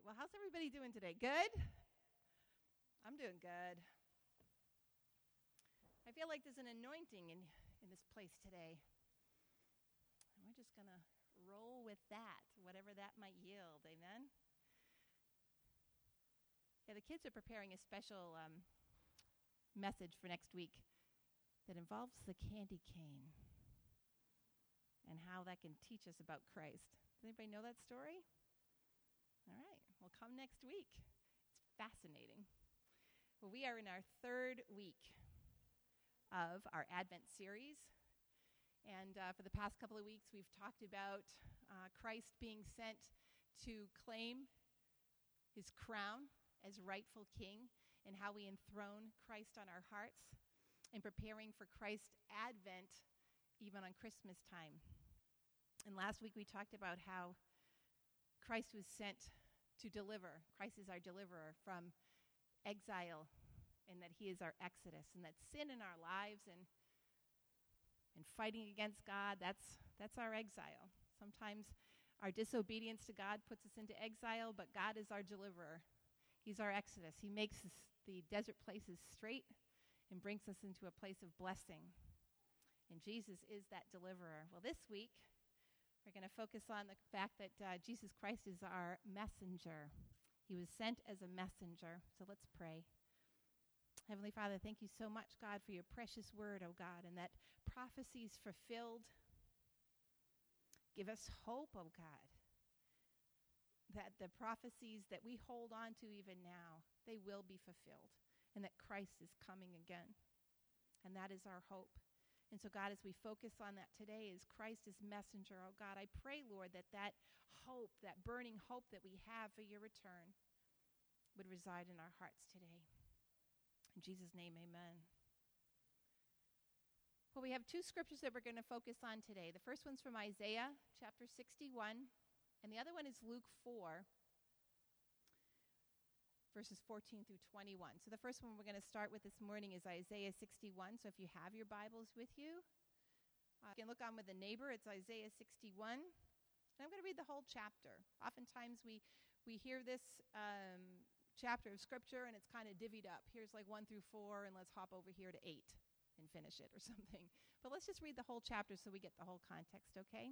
Well, how's everybody doing today? Good? I'm doing good. I feel like there's an anointing in this place today. And we're just going to roll with that, whatever that might yield. Amen? Yeah, the kids are preparing a special message for next week that involves the candy cane and how that can teach us about Christ. Does anybody know that story? All right. Well, come next week. It's fascinating. Well, we are in our third week of our Advent series. And for the past couple of weeks, we've talked about Christ being sent to claim his crown as rightful king and how we enthrone Christ on our hearts and preparing for Christ's advent even on Christmas time. And last week we talked about how Christ was sent to deliver. Christ is our deliverer from exile, and that he is our exodus, and that sin in our lives and fighting against God, that's our exile. Sometimes our disobedience to God puts us into exile, but God is our deliverer. He's our exodus. He makes the desert places straight and brings us into a place of blessing. And Jesus is that deliverer. Well, this week, we're going to focus on the fact that Jesus Christ is our messenger. He was sent as a messenger. So let's pray. Heavenly Father, thank you so much, God, for your precious word, oh God, and that prophecies fulfilled. Give us hope, oh God, that the prophecies that we hold on to even now, they will be fulfilled, and that Christ is coming again. And that is our hope. And so, God, as we focus on that today, as Christ is messenger, oh God, I pray, Lord, that hope, that burning hope that we have for your return would reside in our hearts today. In Jesus' name, amen. Well, we have two scriptures that we're going to focus on today. The first one's from Isaiah chapter 61, and the other one is Luke 4, verses 14 through 21. So the first one we're going to start with this morning is Isaiah 61. So if you have your Bibles with you, you can look on with a neighbor. It's Isaiah 61. And I'm going to read the whole chapter. Oftentimes we hear this chapter of Scripture and it's kind of divvied up. Here's like 1 through 4, and let's hop over here to 8 and finish it or something. But let's just read the whole chapter so we get the whole context, okay?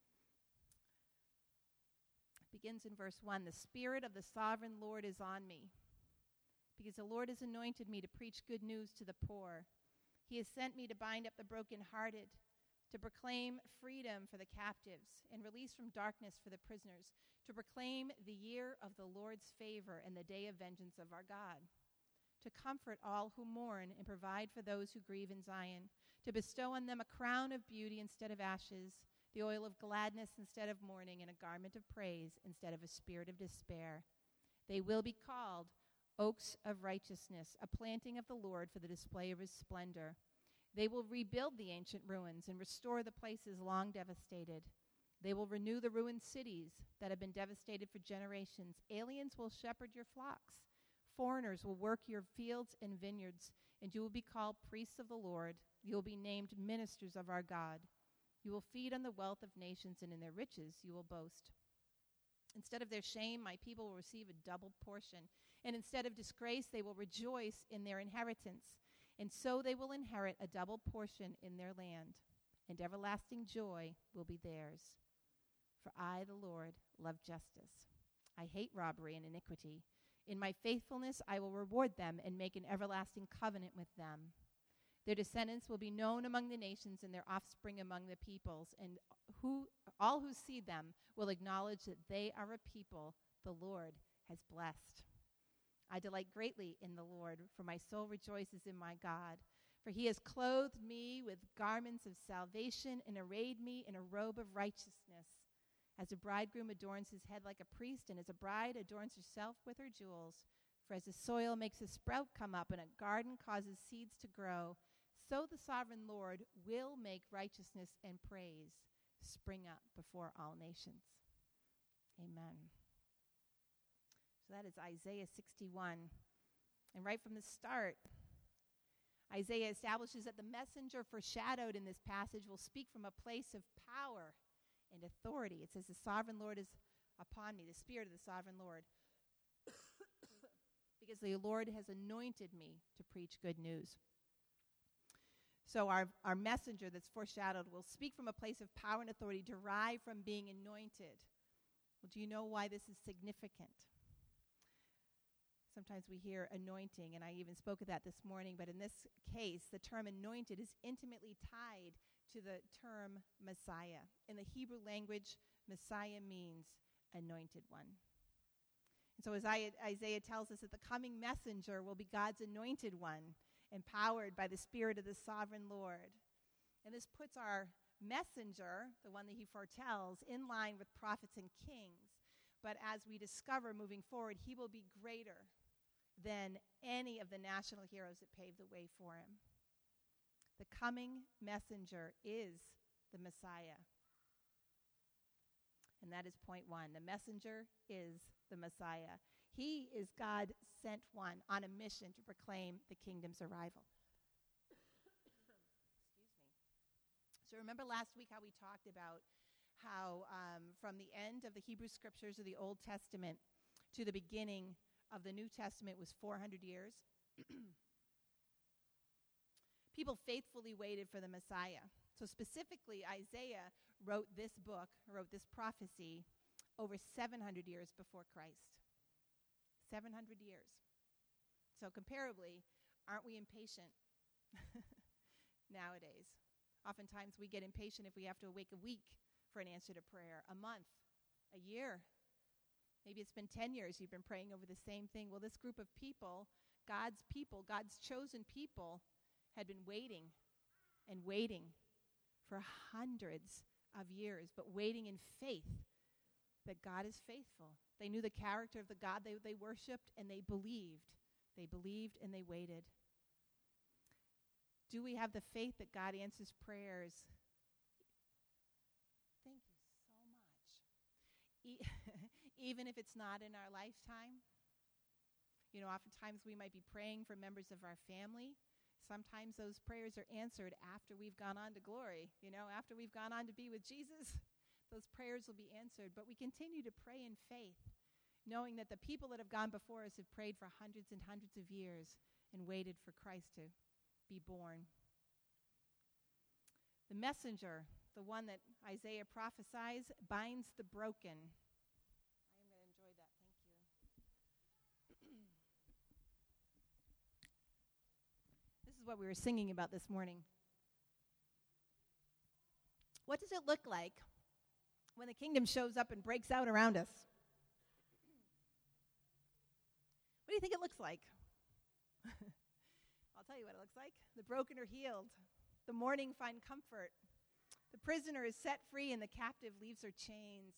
It begins in verse 1. The Spirit of the Sovereign Lord is on me, because the Lord has anointed me to preach good news to the poor. He has sent me to bind up the brokenhearted, to proclaim freedom for the captives and release from darkness for the prisoners, to proclaim the year of the Lord's favor and the day of vengeance of our God, to comfort all who mourn and provide for those who grieve in Zion, to bestow on them a crown of beauty instead of ashes, the oil of gladness instead of mourning, and a garment of praise instead of a spirit of despair. They will be called oaks of righteousness, a planting of the Lord for the display of his splendor. They will rebuild the ancient ruins and restore the places long devastated. They will renew the ruined cities that have been devastated for generations. Aliens will shepherd your flocks. Foreigners will work your fields and vineyards, and you will be called priests of the Lord. You will be named ministers of our God. You will feed on the wealth of nations, and in their riches you will boast. Instead of their shame, my people will receive a double portion, and instead of disgrace, they will rejoice in their inheritance. And so they will inherit a double portion in their land, and everlasting joy will be theirs. For I, the Lord, love justice. I hate robbery and iniquity. In my faithfulness I will reward them and make an everlasting covenant with them. Their descendants will be known among the nations and their offspring among the peoples, and all who see them will acknowledge that they are a people the Lord has blessed. I delight greatly in the Lord, for my soul rejoices in my God. For he has clothed me with garments of salvation and arrayed me in a robe of righteousness. As a bridegroom adorns his head like a priest, and as a bride adorns herself with her jewels. For as the soil makes a sprout come up and a garden causes seeds to grow, so the sovereign Lord will make righteousness and praise spring up before all nations. Amen. So that is Isaiah 61. And right from the start, Isaiah establishes that the messenger foreshadowed in this passage will speak from a place of power and authority. It says, the sovereign Lord is upon me, the Spirit of the sovereign Lord. because the Lord has anointed me to preach good news. So our messenger that's foreshadowed will speak from a place of power and authority derived from being anointed. Well, do you know why this is significant? Sometimes we hear anointing, and I even spoke of that this morning, but in this case, the term anointed is intimately tied to the term Messiah. In the Hebrew language, Messiah means anointed one. And so as Isaiah tells us that the coming messenger will be God's anointed one, empowered by the Spirit of the sovereign Lord. And this puts our messenger, the one that he foretells, in line with prophets and kings. But as we discover moving forward, he will be greater than any of the national heroes that paved the way for him. The coming messenger is the Messiah. And that is point one. The messenger is the Messiah. He is God sent one on a mission to proclaim the kingdom's arrival. Excuse me. So remember last week how we talked about how from the end of the Hebrew scriptures of the Old Testament to the beginning of the New Testament was 400 years. People faithfully waited for the Messiah. So specifically, Isaiah wrote this book, wrote this prophecy over 700 years before Christ. 700 years. So comparably, aren't we impatient nowadays? Oftentimes we get impatient if we have to wait a week for an answer to prayer, a month, a year. Maybe it's been 10 years you've been praying over the same thing. Well, this group of people, God's chosen people, had been waiting and waiting for hundreds of years, but waiting in faith that God is faithful. They knew the character of the God they worshiped, and they believed. They believed and they waited. Do we have the faith that God answers prayers? Thank you so much. Even if it's not in our lifetime. You know, oftentimes we might be praying for members of our family. Sometimes those prayers are answered after we've gone on to glory. You know, after we've gone on to be with Jesus, those prayers will be answered. But we continue to pray in faith, knowing that the people that have gone before us have prayed for hundreds and hundreds of years and waited for Christ to be born. The messenger, the one that Isaiah prophesies, binds the broken. I am going to enjoy that. Thank you. This is what we were singing about this morning. What does it look like when the kingdom shows up and breaks out around us? What do you think it looks like? I'll tell you what it looks like. The broken are healed. The mourning find comfort. The prisoner is set free, and the captive leaves her chains.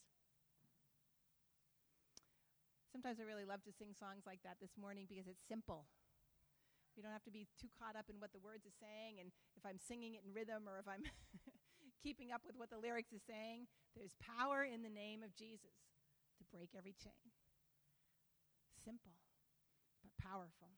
Sometimes I really love to sing songs like that this morning because it's simple. We don't have to be too caught up in what the words are saying, and if I'm singing it in rhythm or if I'm keeping up with what the lyrics are saying. There's power in the name of Jesus to break every chain. Simple, but powerful.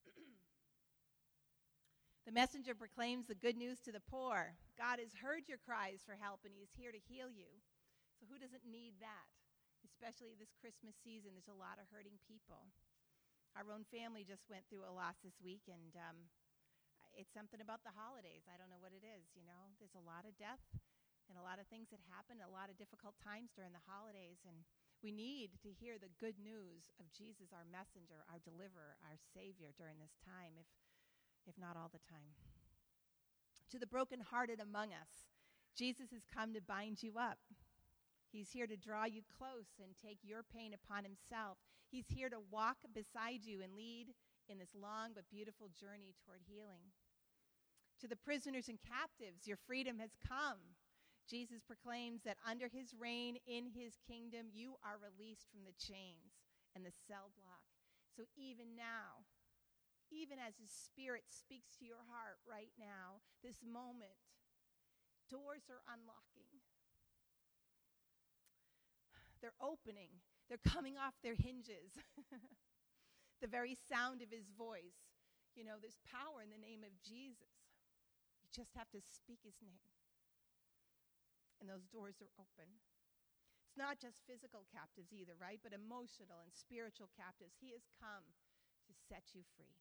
The messenger proclaims the good news to the poor. God has heard your cries for help, and he is here to heal you. So who doesn't need that? Especially this Christmas season, there's a lot of hurting people. Our own family just went through a loss this week, and it's something about the holidays. I don't know what it is, you know. There's a lot of death and a lot of things that happen, a lot of difficult times during the holidays, and we need to hear the good news of Jesus, our messenger, our deliverer, our Savior during this time, if not all the time. To the brokenhearted among us, Jesus has come to bind you up. He's here to draw you close and take your pain upon himself. He's here to walk beside you and lead in this long but beautiful journey toward healing. To the prisoners and captives, your freedom has come. Jesus proclaims that under his reign in his kingdom, you are released from the chains and the cell block. So even now, even as his Spirit speaks to your heart right now, this moment, doors are unlocking. They're opening. They're coming off their hinges. The very sound of his voice. You know, there's power in the name of Jesus. You just have to speak his name. And those doors are open. It's not just physical captives either, right? But emotional and spiritual captives. He has come to set you free.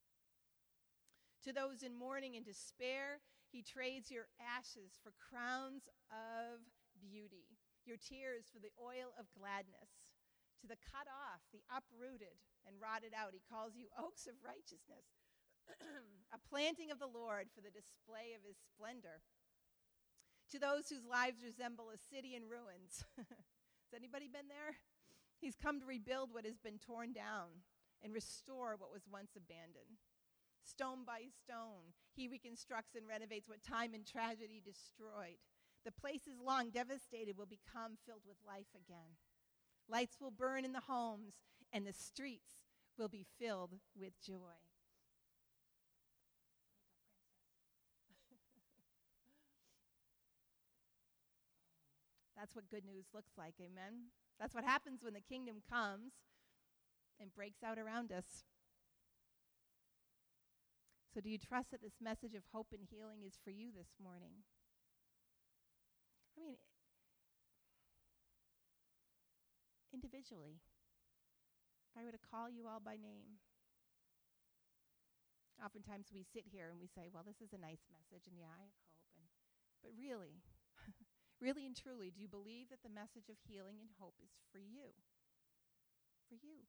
To those in mourning and despair, he trades your ashes for crowns of beauty, your tears for the oil of gladness. To the cut off, the uprooted and rotted out, he calls you oaks of righteousness, a planting of the Lord for the display of his splendor. To those whose lives resemble a city in ruins. Has anybody been there? He's come to rebuild what has been torn down and restore what was once abandoned. Stone by stone, he reconstructs and renovates what time and tragedy destroyed. The places long devastated will become filled with life again. Lights will burn in the homes, and the streets will be filled with joy. That's what good news looks like, amen? That's what happens when the kingdom comes and breaks out around us. So do you trust that this message of hope and healing is for you this morning? I mean, individually, if I were to call you all by name, oftentimes we sit here and we say, well, this is a nice message, and yeah, I have hope. But really, really and truly, do you believe that the message of healing and hope is for you? For you.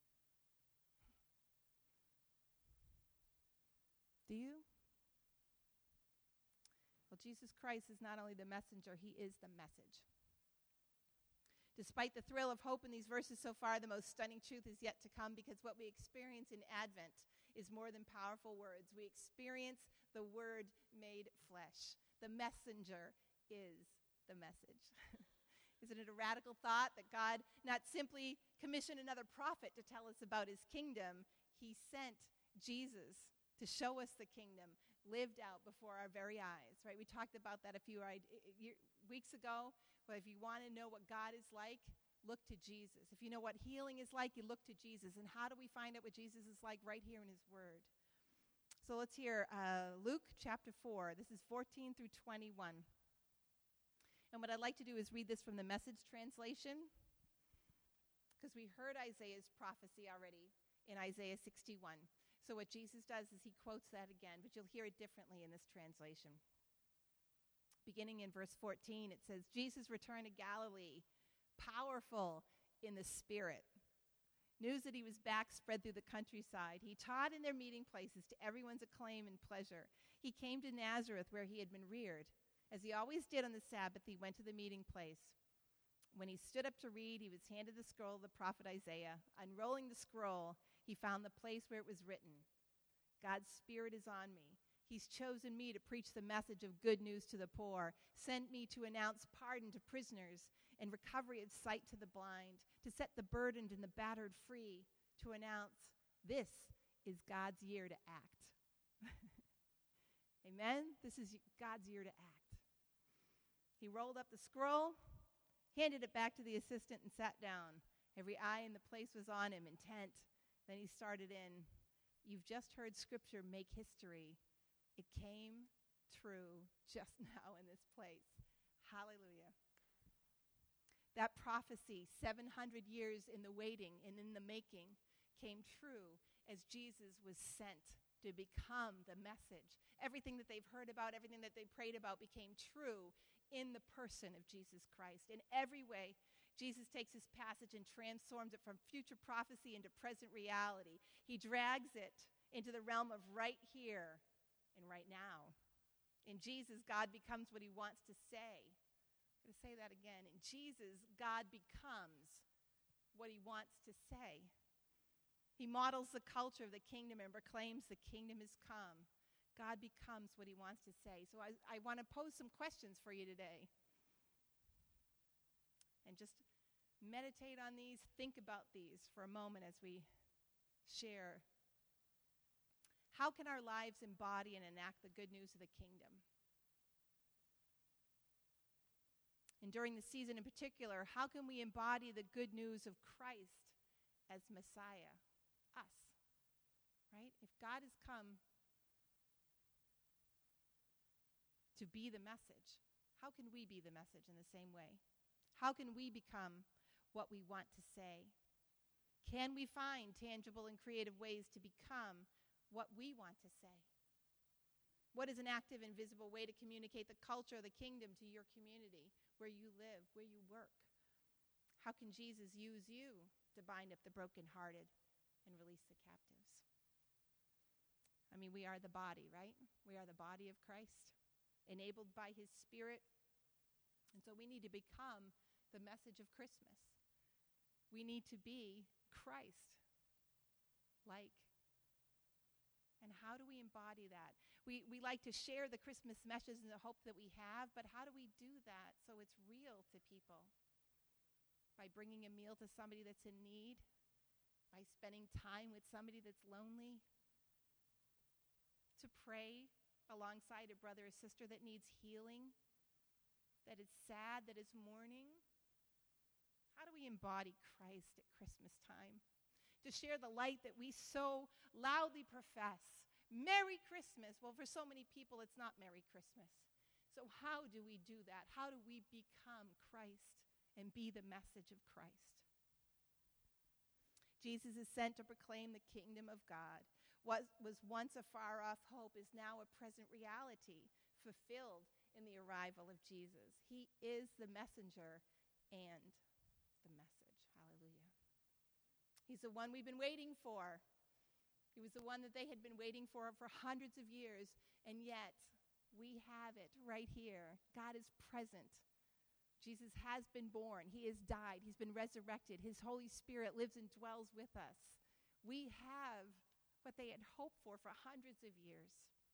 Do you? Well, Jesus Christ is not only the messenger, he is the message. Despite the thrill of hope in these verses so far, the most stunning truth is yet to come, because what we experience in Advent is more than powerful words. We experience the Word made flesh. The messenger is the message. Isn't it a radical thought that God not simply commissioned another prophet to tell us about his kingdom? He sent Jesus to show us the kingdom lived out before our very eyes, right? We talked about that a few weeks ago. But if you want to know what God is like, look to Jesus. If you know what healing is like, you look to Jesus. And how do we find out what Jesus is like? Right here in his word. So let's hear Luke chapter 4. This is 14 through 21. And what I'd like to do is read this from the Message translation, because we heard Isaiah's prophecy already in Isaiah 61. So what Jesus does is he quotes that again, but you'll hear it differently in this translation. Beginning in verse 14, it says, Jesus returned to Galilee, powerful in the Spirit. News that he was back spread through the countryside. He taught in their meeting places to everyone's acclaim and pleasure. He came to Nazareth, where he had been reared. As he always did on the Sabbath, he went to the meeting place. When he stood up to read, he was handed the scroll of the prophet Isaiah. Unrolling the scroll, he found the place where it was written, God's Spirit is on me. He's chosen me to preach the message of good news to the poor, sent me to announce pardon to prisoners and recovery of sight to the blind, to set the burdened and the battered free, to announce this is God's year to act. Amen? This is God's year to act. He rolled up the scroll, handed it back to the assistant, and sat down. Every eye in the place was on him, intent. Then he started in, you've just heard Scripture make history. It came true just now in this place. Hallelujah. That prophecy, 700 years in the waiting and in the making, came true as Jesus was sent to become the message. Everything that they've heard about, everything that they prayed about became true in the person of Jesus Christ. In every way, Jesus takes this passage and transforms it from future prophecy into present reality. He drags it into the realm of right here and right now. In Jesus, God becomes what he wants to say. I'm going to say that again. In Jesus, God becomes what he wants to say. He models the culture of the kingdom and proclaims the kingdom has come. God becomes what he wants to say. So I want to pose some questions for you today. And just meditate on these, think about these for a moment as we share. How can our lives embody and enact the good news of the kingdom? And during the season in particular, how can we embody the good news of Christ as Messiah? Us, right? If God has come to be the message, how can we be the message in the same way? How can we become what we want to say? Can we find tangible and creative ways to become what we want to say? What is an active and visible way to communicate the culture of the kingdom to your community, where you live, where you work? How can Jesus use you to bind up the brokenhearted and release the captives? I mean, we are the body, right? We are the body of Christ, enabled by his Spirit. And so we need to become the message of Christmas. We need to be Christ-like. And how do we embody that? We like to share the Christmas message and the hope that we have, but how do we do that so it's real to people? By bringing a meal to somebody that's in need? By spending time with somebody that's lonely? To pray alongside a brother or sister that needs healing, that is sad, that is mourning? How do we embody Christ at Christmas time? To share the light that we so loudly profess. Merry Christmas. Well, for so many people, it's not Merry Christmas. So how do we do that? How do we become Christ and be the message of Christ? Jesus is sent to proclaim the kingdom of God. What was once a far-off hope is now a present reality, fulfilled in the arrival of Jesus. He is the messenger and the message. Hallelujah. He's the one we've been waiting for. He was the one that they had been waiting for hundreds of years, and yet we have it right here. God is present. Jesus has been born. He has died. He's been resurrected. His Holy Spirit lives and dwells with us. We have what they had hoped for hundreds of years.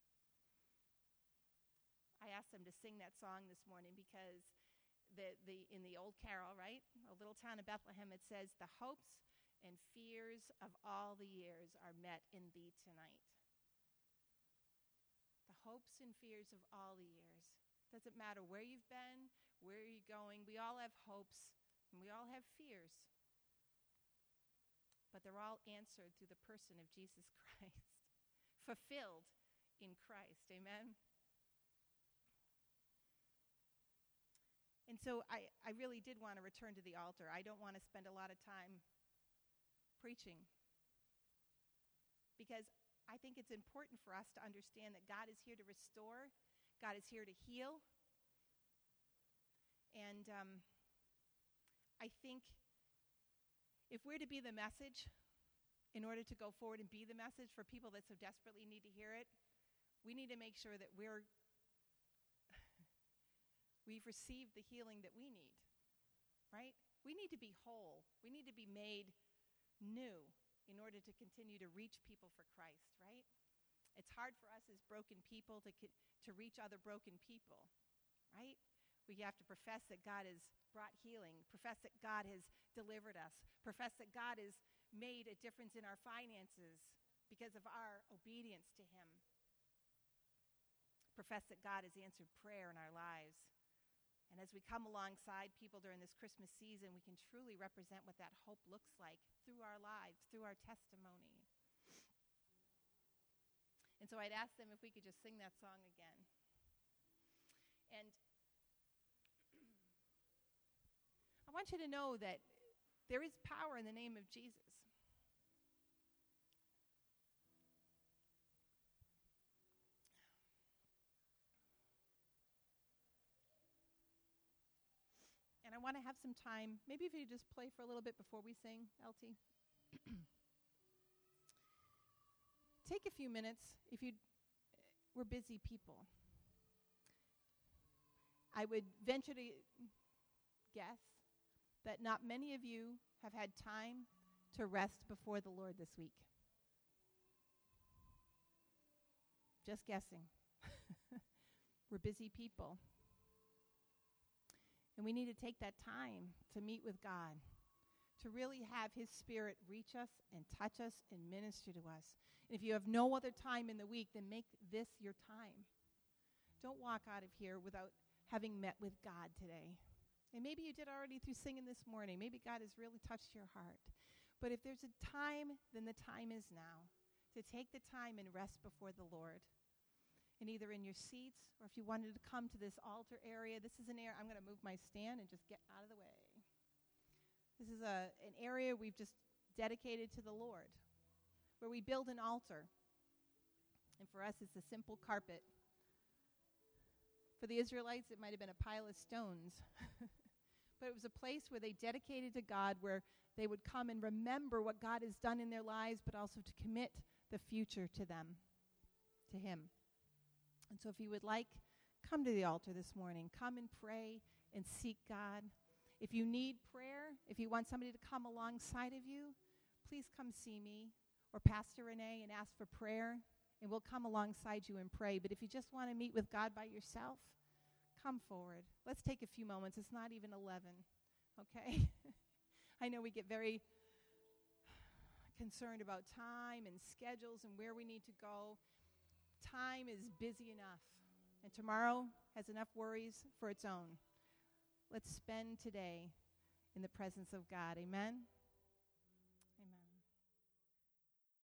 I asked them to sing that song this morning because in the old carol, right? A little town of Bethlehem, it says, the hopes and fears of all the years are met in thee tonight. The hopes and fears of all the years. Doesn't matter where you've been, where you're going. We all have hopes and we all have fears. But they're all answered through the person of Jesus Christ, fulfilled in Christ. Amen? And so I really did want to return to the altar. I don't want to spend a lot of time preaching, because I think it's important for us to understand that God is here to restore. God is here to heal. And I think if we're to be the message, in order to go forward and be the message for people that so desperately need to hear it, we need to make sure that we've received the healing that we need, right? We need to be whole. We need to be made new in order to continue to reach people for Christ, right? It's hard for us as broken people to reach other broken people, right? We have to profess that God has brought healing, profess that God has delivered us, profess that God has made a difference in our finances because of our obedience to him, profess that God has answered prayer in our lives. And as we come alongside people during this Christmas season, we can truly represent what that hope looks like through our lives, through our testimony. And so I'd ask them if we could just sing that song again. And I want you to know that there is power in the name of Jesus. And I want to have some time. Maybe if you just play for a little bit before we sing, LT. Take a few minutes if we're busy people. I would venture to guess that not many of you have had time to rest before the Lord this week. Just guessing. We're busy people. And we need to take that time to meet with God, to really have his Spirit reach us and touch us and minister to us. And if you have no other time in the week, then make this your time. Don't walk out of here without having met with God today. And maybe you did already through singing this morning. Maybe God has really touched your heart. But if there's a time, then the time is now to take the time and rest before the Lord. and either in your seats or if you wanted to come to this altar area, this is an area, I'm going to move my stand and just get out of the way. This is an area we've just dedicated to the Lord, where we build an altar. And for us, it's a simple carpet. For the Israelites, it might have been a pile of stones. But it was a place where they dedicated to God, where they would come and remember what God has done in their lives, but also to commit the future to them, to Him. And so if you would like, come to the altar this morning. Come and pray and seek God. If you need prayer, if you want somebody to come alongside of you, please come see me or Pastor Renee and ask for prayer, and we'll come alongside you and pray. But if you just want to meet with God by yourself, come forward. Let's take a few moments. It's not even 11, okay? I know we get very concerned about time and schedules and where we need to go. Time is busy enough, and tomorrow has enough worries for its own. Let's spend today in the presence of God. Amen?